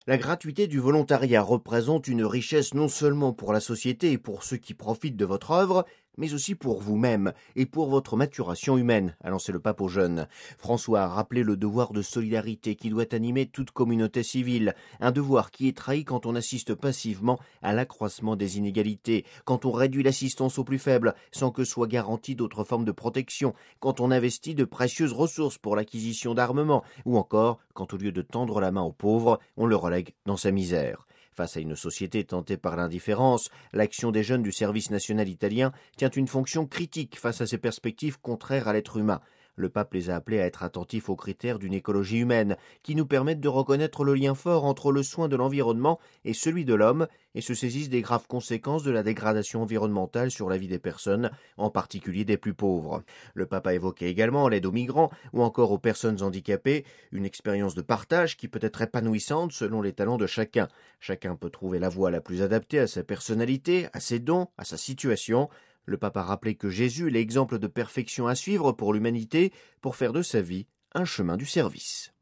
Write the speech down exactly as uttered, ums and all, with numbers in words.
La gratuité du volontariat représente une richesse non seulement pour la société et pour ceux qui profitent de votre œuvre, mais aussi pour vous-même et pour votre maturation humaine, a lancé le pape aux jeunes. François a rappelé le devoir de solidarité qui doit animer toute communauté civile, un devoir qui est trahi quand on assiste passivement à l'accroissement des inégalités, quand on réduit l'assistance aux plus faibles sans que soient garanties d'autres formes de protection, quand on investit de précieuses ressources pour l'acquisition d'armements, ou encore quand au lieu de tendre la main aux pauvres, on le relègue dans sa misère. Face à une société tentée par l'indifférence, l'action des jeunes du service national italien tient une fonction critique face à ces perspectives contraires à l'être humain. Le pape les a appelés à être attentifs aux critères d'une écologie humaine, qui nous permettent de reconnaître le lien fort entre le soin de l'environnement et celui de l'homme, et se saisissent des graves conséquences de la dégradation environnementale sur la vie des personnes, en particulier des plus pauvres. Le pape a évoqué également l'aide aux migrants ou encore aux personnes handicapées, une expérience de partage qui peut être épanouissante selon les talents de chacun. Chacun peut trouver la voie la plus adaptée à sa personnalité, à ses dons, à sa situation. Le pape a rappelé que Jésus est l'exemple de perfection à suivre pour l'humanité pour faire de sa vie un chemin du service.